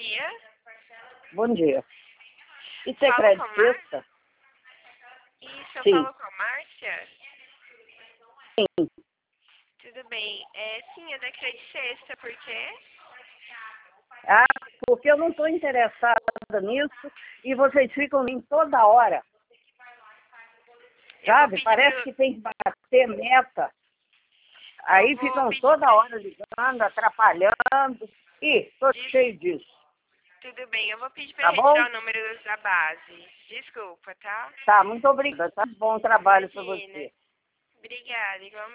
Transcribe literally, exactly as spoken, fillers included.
dia. Bom dia. Isso é Fala crédito com a sexta? Isso, eu Sim. falo com a Márcia? Sim. Tudo bem. É, sim, é da Crédito Sexta, por quê? Ah, porque eu não estou interessada nisso e vocês ficam em toda hora. Eu vou Sabe? pedir Parece pro... que tem que bater meta. Aí Eu vou ficam pedir toda pra... hora ligando, atrapalhando. Ih, estou Des- cheio disso. Tudo bem, eu vou pedir pra Tá bom? retirar o número da base. Desculpa, tá? Tá, muito obrigada. Tá? Bom trabalho para Imagina. você. Obrigada, igualmente.